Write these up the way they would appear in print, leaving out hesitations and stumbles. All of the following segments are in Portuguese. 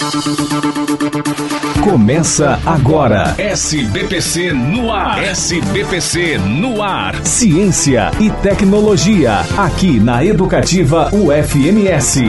Começa agora, SBPC no ar. SBPC no ar. Ciência e tecnologia, aqui na Educativa UFMS.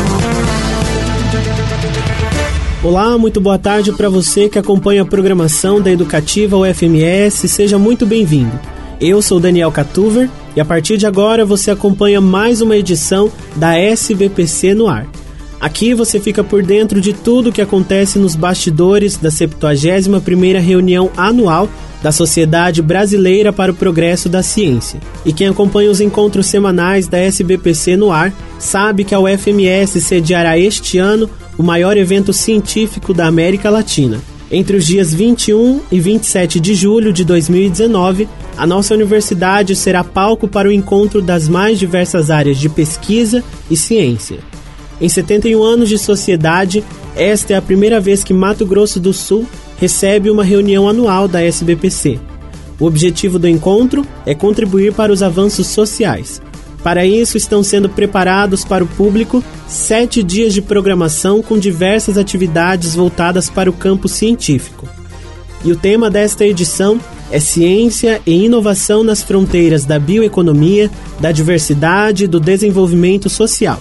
Olá, muito boa tarde para você que acompanha a programação da Educativa UFMS. Seja muito bem-vindo. Eu sou Daniel Catuver e a partir de agora você acompanha mais uma edição da SBPC no ar. Aqui você fica por dentro de tudo o que acontece nos bastidores da 71ª reunião anual da Sociedade Brasileira para o Progresso da Ciência. E quem acompanha os encontros semanais da SBPC no ar sabe que a UFMS sediará este ano o maior evento científico da América Latina. Entre os dias 21 e 27 de julho de 2019, a nossa universidade será palco para o encontro das mais diversas áreas de pesquisa e ciência. Em 71 anos de sociedade, esta é a primeira vez que Mato Grosso do Sul recebe uma reunião anual da SBPC. O objetivo do encontro é contribuir para os avanços sociais. Para isso, estão sendo preparados para o público 7 dias de programação com diversas atividades voltadas para o campo científico. E o tema desta edição é Ciência e Inovação nas Fronteiras da Bioeconomia, da Diversidade e do Desenvolvimento Social.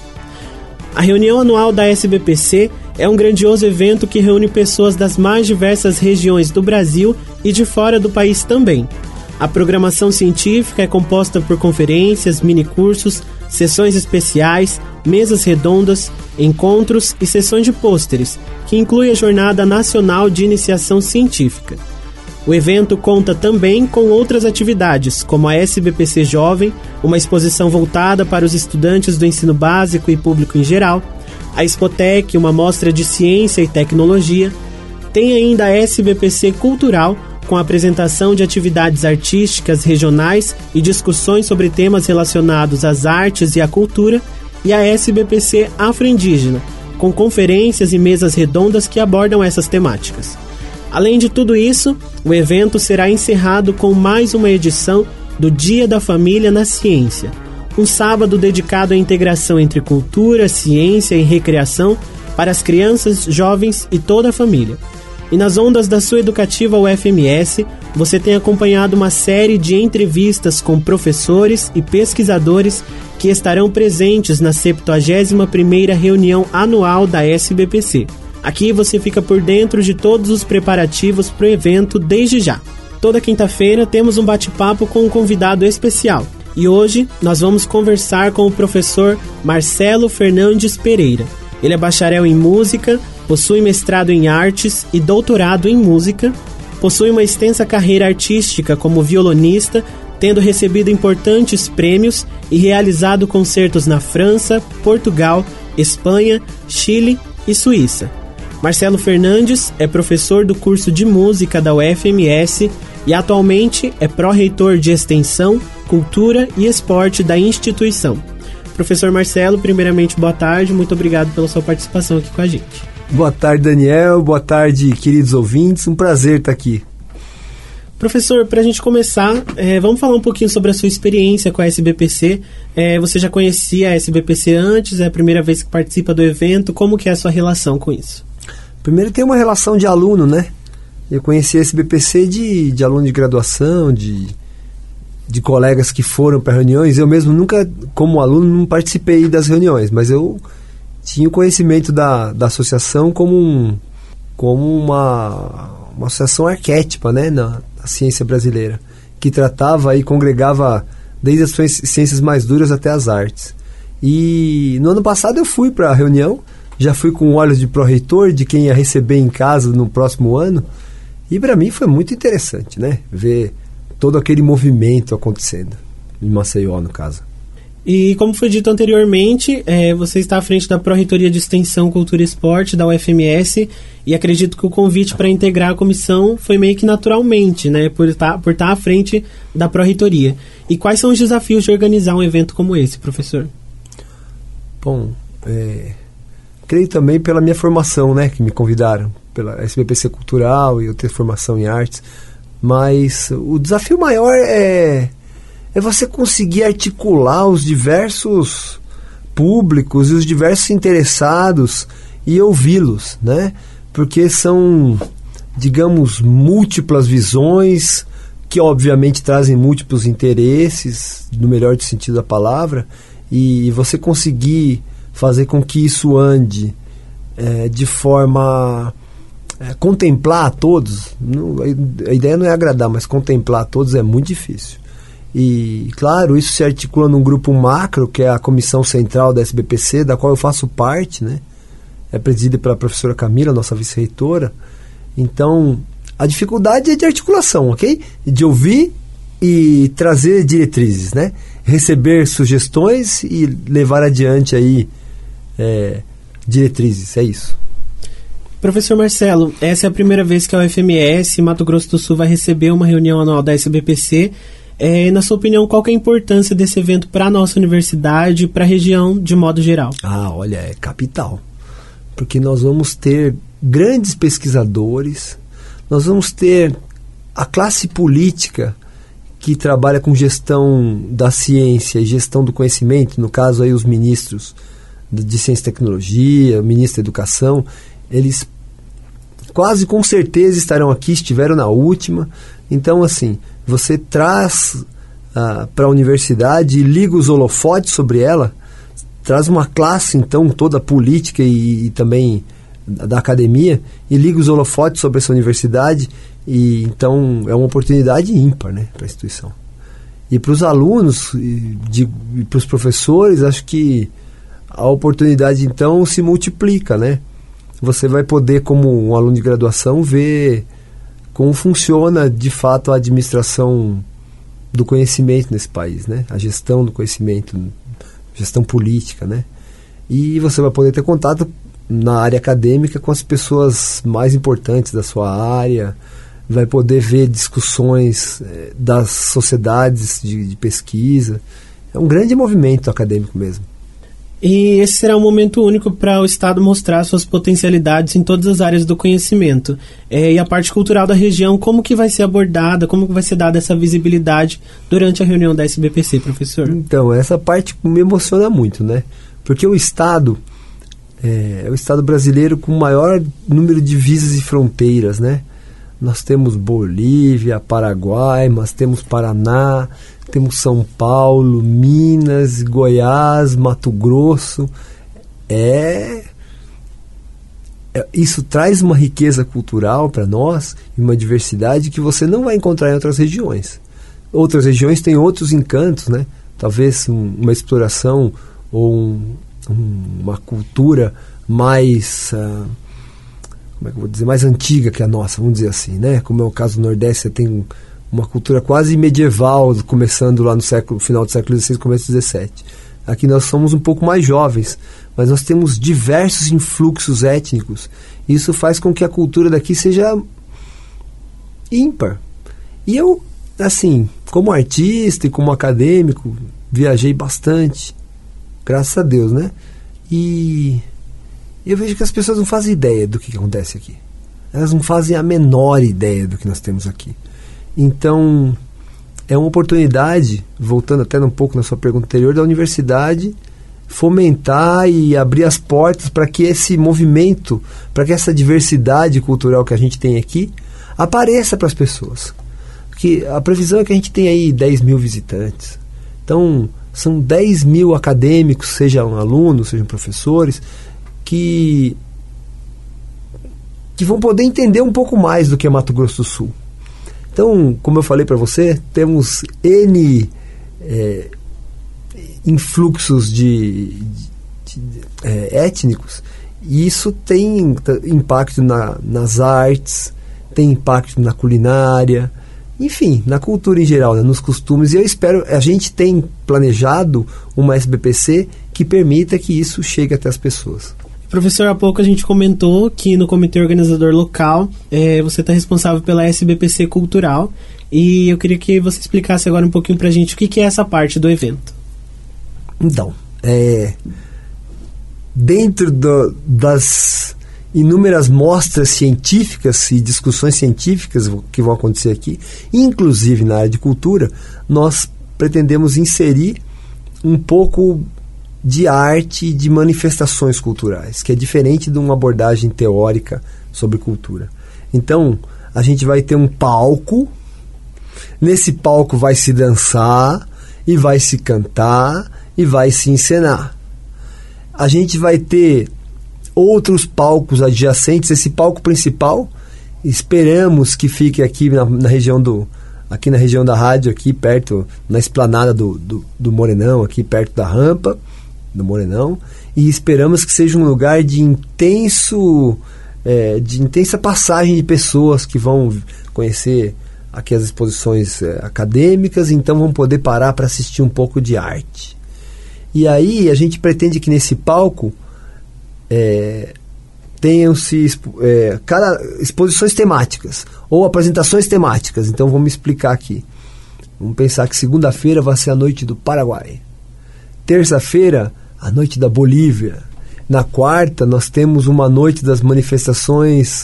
A reunião anual da SBPC é um grandioso evento que reúne pessoas das mais diversas regiões do Brasil e de fora do país também. A programação científica é composta por conferências, minicursos, sessões especiais, mesas redondas, encontros e sessões de pôsteres, que inclui a Jornada Nacional de Iniciação Científica. O evento conta também com outras atividades, como a SBPC Jovem, uma exposição voltada para os estudantes do ensino básico e público em geral, a Expotec, uma mostra de ciência e tecnologia, tem ainda a SBPC Cultural, com a apresentação de atividades artísticas regionais e discussões sobre temas relacionados às artes e à cultura, e a SBPC Afro-Indígena, com conferências e mesas redondas que abordam essas temáticas. Além de tudo isso, o evento será encerrado com mais uma edição do Dia da Família na Ciência, um sábado dedicado à integração entre cultura, ciência e recreação para as crianças, jovens e toda a família. E nas ondas da sua Educativa UFMS, você tem acompanhado uma série de entrevistas com professores e pesquisadores que estarão presentes na 71ª reunião anual da SBPC. Aqui você fica por dentro de todos os preparativos para o evento desde já. Toda quinta-feira temos um bate-papo com um convidado especial. E hoje nós vamos conversar com o professor Marcelo Fernandes Pereira. Ele é bacharel em música, possui mestrado em artes e doutorado em música, possui uma extensa carreira artística como violonista, tendo recebido importantes prêmios e realizado concertos na França, Portugal, Espanha, Chile e Suíça. Marcelo Fernandes é professor do curso de música da UFMS e atualmente é pró-reitor de Extensão, Cultura e Esporte da instituição. Professor Marcelo, primeiramente, boa tarde, muito obrigado pela sua participação aqui com a gente. Boa tarde, Daniel, boa tarde, queridos ouvintes, um prazer estar aqui. Professor, para a gente começar, vamos falar um pouquinho sobre a sua experiência com a SBPC. Você já conhecia a SBPC antes, é a primeira vez que participa do evento, como que é a sua relação com isso? Primeiro tem uma relação de aluno, né? Eu conheci a SBPC de aluno de graduação, de colegas que foram para reuniões. Eu mesmo nunca, como aluno, não participei das reuniões, mas eu tinha o conhecimento da associação como uma associação arquétipa, né, na ciência brasileira, que tratava e congregava desde as ciências mais duras até as artes. E no ano passado eu fui para a reunião, já fui com olhos de pró-reitor, de quem ia receber em casa no próximo ano, e para mim foi muito interessante, né, ver todo aquele movimento acontecendo, em Maceió, no caso. E como foi dito anteriormente, você está à frente da Pró-Reitoria de Extensão, Cultura e Esporte da UFMS, e acredito que o convite para integrar a comissão foi meio que naturalmente, né, por estar à frente da Pró-Reitoria. E quais são os desafios de organizar um evento como esse, professor? Bom, creio também pela minha formação, né, que me convidaram, pela SBPC Cultural e eu ter formação em artes, mas o desafio maior é você conseguir articular os diversos públicos e os diversos interessados e ouvi-los, né? Porque são, digamos, múltiplas visões que obviamente trazem múltiplos interesses, no melhor sentido da palavra, e você conseguir fazer com que isso ande de forma contemplar a todos, a ideia não é agradar, mas contemplar a todos é muito difícil. E claro, isso se articula num grupo macro, que é a comissão central da SBPC, da qual eu faço parte, né? É presidida pela professora Camila, nossa vice-reitora. Então, a dificuldade é de articulação, ok? De ouvir e trazer diretrizes, né? Receber sugestões e levar adiante aí diretrizes, é isso. Professor Marcelo, essa é a primeira vez que a UFMS Mato Grosso do Sul vai receber uma reunião anual da SBPC. Na sua opinião, qual que é a importância desse evento para a nossa universidade e para a região de modo geral? Olha, é capital. Porque nós vamos ter grandes pesquisadores, nós vamos ter a classe política que trabalha com gestão da ciência e gestão do conhecimento, no caso aí os ministros de Ciência e Tecnologia, o ministro da Educação, eles quase com certeza estarão aqui, estiveram na última. Então, assim, você traz para a universidade e liga os holofotes sobre ela, traz uma classe, então, toda política e também da academia, e liga os holofotes sobre essa universidade, e então é uma oportunidade ímpar, né, para a instituição. E para os alunos e para os professores, acho que a oportunidade, então, se multiplica, né? Você vai poder, como um aluno de graduação, ver como funciona, de fato, a administração do conhecimento nesse país, né? A gestão do conhecimento, gestão política, né? E você vai poder ter contato na área acadêmica com as pessoas mais importantes da sua área, vai poder ver discussões das sociedades de pesquisa. É um grande movimento acadêmico mesmo. E esse será um momento único para o Estado mostrar suas potencialidades em todas as áreas do conhecimento. E a parte cultural da região, como que vai ser abordada, como que vai ser dada essa visibilidade durante a reunião da SBPC, professor? Então, essa parte me emociona muito, né? Porque o Estado é o Estado brasileiro com o maior número de divisas e fronteiras, né? Nós temos Bolívia, Paraguai, nós temos Paraná, temos São Paulo, Minas, Goiás, Mato Grosso. Isso traz uma riqueza cultural para nós e uma diversidade que você não vai encontrar em outras regiões. Outras regiões têm outros encantos, né? Talvez uma exploração ou uma cultura mais... como é que eu vou dizer, mais antiga que a nossa, vamos dizer assim, né? Como é o caso do Nordeste, você tem uma cultura quase medieval, começando lá no final do século XVI, começo do XVII. Aqui nós somos um pouco mais jovens, mas nós temos diversos influxos étnicos. Isso faz com que a cultura daqui seja ímpar. E eu, assim, como artista e como acadêmico, viajei bastante, graças a Deus, né? E eu vejo que as pessoas não fazem ideia do que acontece aqui. Elas não fazem a menor ideia do que nós temos aqui. Então, é uma oportunidade, voltando até um pouco na sua pergunta anterior, da universidade fomentar e abrir as portas para que esse movimento, para que essa diversidade cultural que a gente tem aqui, apareça para as pessoas. Porque a previsão é que a gente tem aí 10 mil visitantes. Então, são 10 mil acadêmicos, sejam alunos, sejam professores, que vão poder entender um pouco mais do que é Mato Grosso do Sul. Então, como eu falei para você, temos N influxos étnicos, e isso tem impacto nas artes, tem impacto na culinária, enfim, na cultura em geral, né, nos costumes. E eu espero, a gente tem planejado uma SBPC que permita que isso chegue até as pessoas. Professor, há pouco a gente comentou que no comitê organizador local você está responsável pela SBPC Cultural, e eu queria que você explicasse agora um pouquinho para a gente o que é essa parte do evento. Então, dentro das inúmeras mostras científicas e discussões científicas que vão acontecer aqui, inclusive na área de cultura, nós pretendemos inserir um pouco de arte e de manifestações culturais, que é diferente de uma abordagem teórica sobre cultura. Então, a gente vai ter um palco, nesse palco vai se dançar, e vai se cantar, e vai se encenar. A gente vai ter outros palcos adjacentes. Esse palco principal, esperamos que fique aqui na região da rádio, aqui perto, na esplanada do Morenão, aqui perto da rampa do Morenão, e esperamos que seja um lugar de intensa passagem de pessoas que vão conhecer aqui as exposições acadêmicas, então vão poder parar para assistir um pouco de arte. E aí a gente pretende que nesse palco tenham-se exposições temáticas ou apresentações temáticas. Então vamos explicar aqui. Vamos pensar que segunda-feira vai ser a noite do Paraguai, terça-feira a noite da Bolívia, na quarta nós temos uma noite das manifestações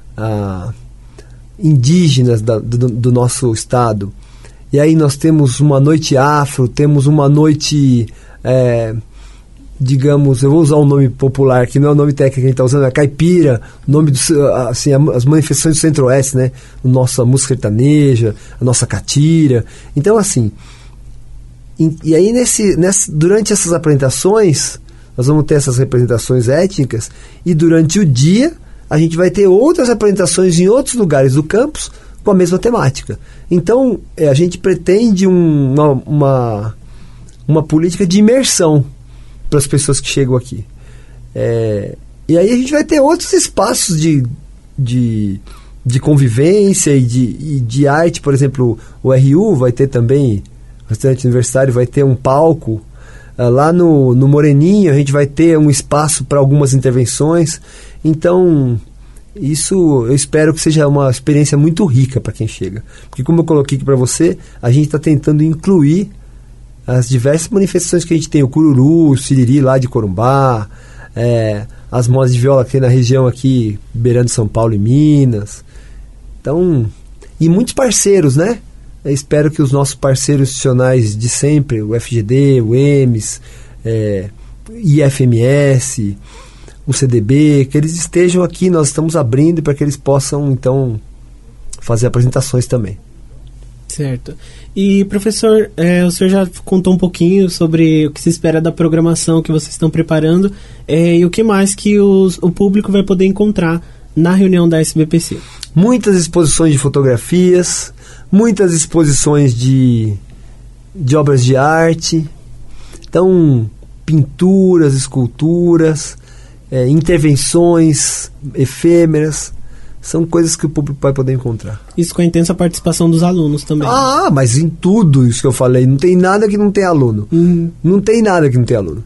indígenas do nosso estado, e aí nós temos uma noite afro, temos uma noite digamos, eu vou usar um nome popular, que não é o nome técnico que a gente está usando, é caipira, o nome assim, as manifestações do Centro-Oeste, né? A nossa música sertaneja, a nossa catira. Então, assim, e aí durante essas apresentações, nós vamos ter essas representações étnicas, e durante o dia a gente vai ter outras apresentações em outros lugares do campus com a mesma temática. Então, a gente pretende uma política de imersão para as pessoas que chegam aqui. E aí a gente vai ter outros espaços de convivência e de arte. Por exemplo, o RU vai ter também, o restaurante universitário vai ter um palco. Lá no Moreninho a gente vai ter um espaço para algumas intervenções. Então, isso eu espero que seja uma experiência muito rica para quem chega. Porque, como eu coloquei aqui para você, a gente está tentando incluir as diversas manifestações que a gente tem, o cururu, o siriri lá de Corumbá, as modas de viola que tem na região aqui, beirando São Paulo e Minas. Então, e muitos parceiros, né? Eu espero que os nossos parceiros institucionais de sempre, o FGD, o EMS, IFMS, o CDB, que eles estejam aqui, nós estamos abrindo para que eles possam, então, fazer apresentações também. Certo. E, professor, o senhor já contou um pouquinho sobre o que se espera da programação que vocês estão preparando, e o que mais que o público vai poder encontrar na reunião da SBPC? Muitas exposições de fotografias, muitas exposições de obras de arte, então pinturas, esculturas, intervenções efêmeras. São coisas que o público vai poder encontrar. Isso com a intensa participação dos alunos também. Mas em tudo isso que eu falei, não tem nada que não tenha aluno. Não tem nada que não tenha aluno.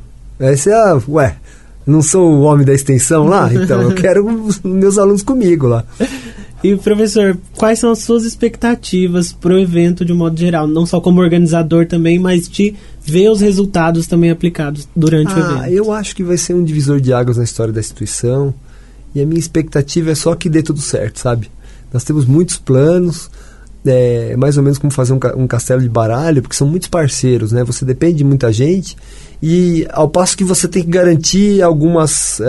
Não sou o homem da extensão lá? Então eu quero os meus alunos comigo lá. E, professor, quais são as suas expectativas para o evento de um modo geral? Não só como organizador também, mas de ver os resultados também aplicados durante o evento. Eu acho que vai ser um divisor de águas na história da instituição. E a minha expectativa é só que dê tudo certo, sabe? Nós temos muitos planos, mais ou menos como fazer um castelo de baralho, porque são muitos parceiros, né? Você depende de muita gente, e ao passo que você tem que garantir alguma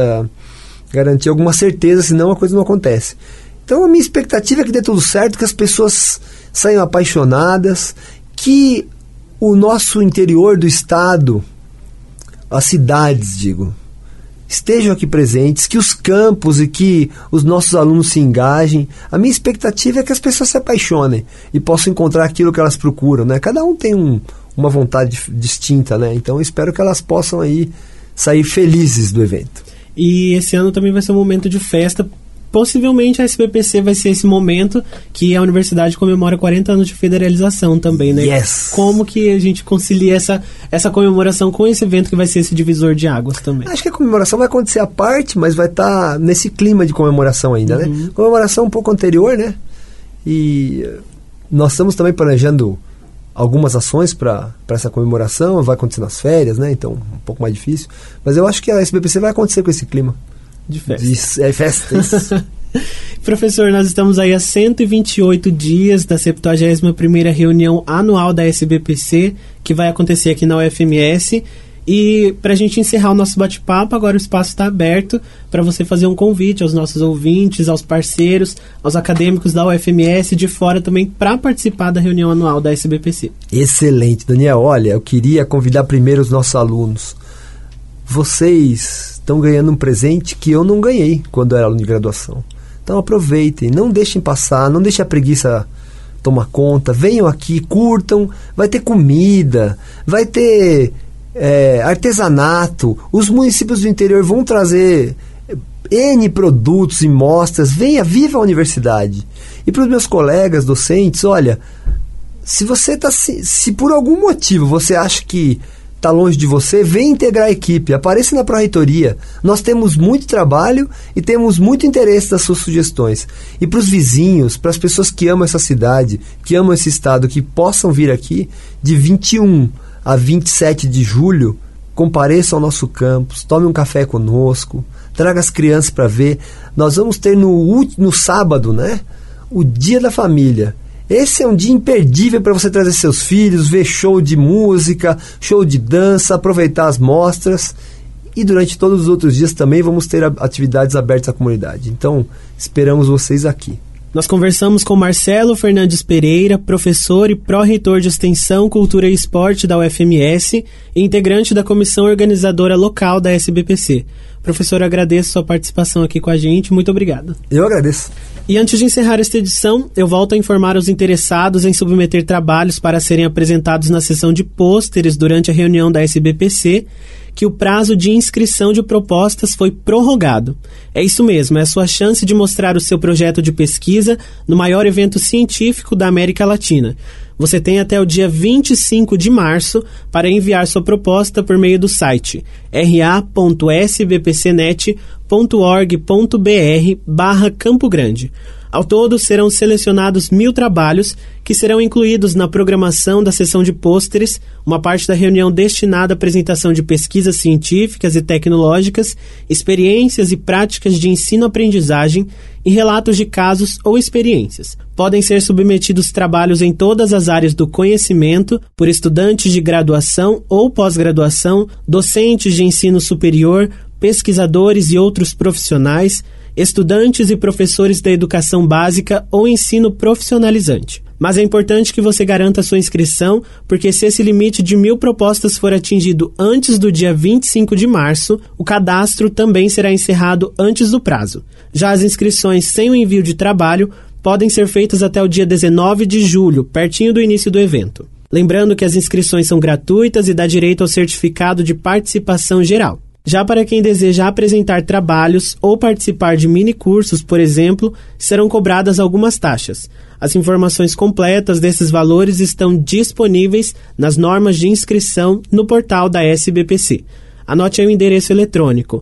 certeza, senão a coisa não acontece. Então a minha expectativa é que dê tudo certo, que as pessoas saiam apaixonadas, que o nosso interior do estado, as cidades, estejam aqui presentes, que os campos e que os nossos alunos se engajem. A minha expectativa é que as pessoas se apaixonem e possam encontrar aquilo que elas procuram, né? Cada um tem uma vontade distinta, né? Então eu espero que elas possam aí sair felizes do evento. E esse ano também vai ser um momento de festa. Possivelmente a SBPC vai ser esse momento que a universidade comemora 40 anos de federalização também, né? Yes. Como que a gente concilia essa comemoração com esse evento que vai ser esse divisor de águas também? Acho que a comemoração vai acontecer à parte, mas vai estar nesse clima de comemoração ainda, né? Comemoração um pouco anterior, né? E nós estamos também planejando algumas ações para essa comemoração, vai acontecer nas férias, né? Então, um pouco mais difícil. Mas eu acho que a SBPC vai acontecer com esse clima. De festa. Festas. Professor, nós estamos aí há 128 dias da 71ª reunião anual da SBPC, que vai acontecer aqui na UFMS. E para a gente encerrar o nosso bate-papo, agora o espaço está aberto para você fazer um convite aos nossos ouvintes, aos parceiros, aos acadêmicos da UFMS de fora também para participar da reunião anual da SBPC. Excelente, Daniel. Olha, eu queria convidar primeiro os nossos alunos. Vocês estão ganhando um presente que eu não ganhei quando eu era aluno de graduação. Então aproveitem, não deixem passar, não deixem a preguiça tomar conta. Venham aqui, curtam, vai ter comida, vai ter... artesanato, os municípios do interior vão trazer N produtos e mostras. Venha, viva a universidade. E para os meus colegas docentes, olha, se por algum motivo você acha que está longe de você, vem integrar a equipe, apareça na pró-reitoria. Nós temos muito trabalho e temos muito interesse das suas sugestões. E para os vizinhos, para as pessoas que amam essa cidade, que amam esse estado, que possam vir aqui de 21 a 27 de julho, compareça ao nosso campus, tome um café conosco, traga as crianças para ver. Nós vamos ter no sábado, né, o Dia da Família. Esse é um dia imperdível para você trazer seus filhos, ver show de música, show de dança, aproveitar as mostras. E durante todos os outros dias também vamos ter atividades abertas à comunidade. Então, esperamos vocês aqui. Nós conversamos com Marcelo Fernandes Pereira, professor e pró-reitor de Extensão, Cultura e Esporte da UFMS e integrante da comissão organizadora local da SBPC. Professor, agradeço sua participação aqui com a gente. Muito obrigado. Eu agradeço. E antes de encerrar esta edição, eu volto a informar os interessados em submeter trabalhos para serem apresentados na sessão de pôsteres durante a reunião da SBPC, que o prazo de inscrição de propostas foi prorrogado. É isso mesmo, é a sua chance de mostrar o seu projeto de pesquisa no maior evento científico da América Latina. Você tem até o dia 25 de março para enviar sua proposta por meio do site ra.sbpcnet.org.br/Campo Grande. Ao todo, serão selecionados 1.000 trabalhos que serão incluídos na programação da sessão de pôsteres, uma parte da reunião destinada à apresentação de pesquisas científicas e tecnológicas, experiências e práticas de ensino-aprendizagem e relatos de casos ou experiências. Podem ser submetidos trabalhos em todas as áreas do conhecimento por estudantes de graduação ou pós-graduação, docentes de ensino superior, pesquisadores e outros profissionais, estudantes e professores da educação básica ou ensino profissionalizante. Mas é importante que você garanta sua inscrição, porque se esse limite de 1.000 propostas for atingido antes do dia 25 de março, o cadastro também será encerrado antes do prazo. Já as inscrições sem o envio de trabalho podem ser feitas até o dia 19 de julho, pertinho do início do evento. Lembrando que as inscrições são gratuitas e dá direito ao certificado de participação geral. Já para quem deseja apresentar trabalhos ou participar de mini-cursos, por exemplo, serão cobradas algumas taxas. As informações completas desses valores estão disponíveis nas normas de inscrição no portal da SBPC. Anote aí o endereço eletrônico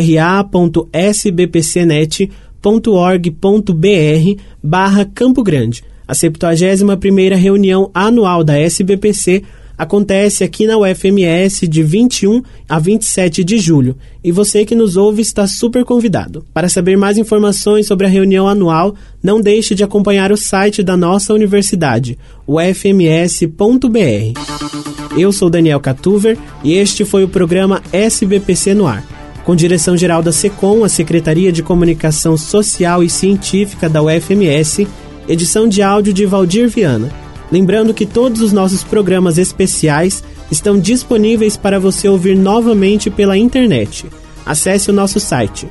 ra.sbpcnet.org.br/Campo Grande. A 71ª reunião anual da SBPC acontece aqui na UFMS de 21 a 27 de julho e você que nos ouve está super convidado. Para saber mais informações sobre a reunião anual, não deixe de acompanhar o site da nossa universidade, ufms.br. Eu sou Daniel Catuver e este foi o programa SBPC no Ar, com direção-geral da SECOM, a Secretaria de Comunicação Social e Científica da UFMS, edição de áudio de Valdir Viana. Lembrando que todos os nossos programas especiais estão disponíveis para você ouvir novamente pela internet. Acesse o nosso site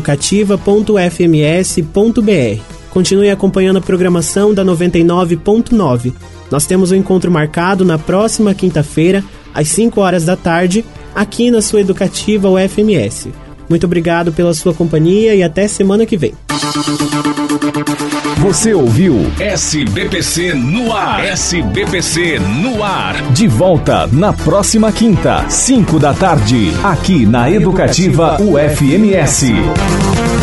educativa.ufms.br. Continue acompanhando a programação da 99.9. Nós temos um encontro marcado na próxima quinta-feira, às 5 horas da tarde, aqui na sua Educativa UFMS. Muito obrigado pela sua companhia e até semana que vem. Você ouviu SBPC no ar. SBPC no ar. De volta na próxima quinta, 5 da tarde, aqui na Educativa UFMS.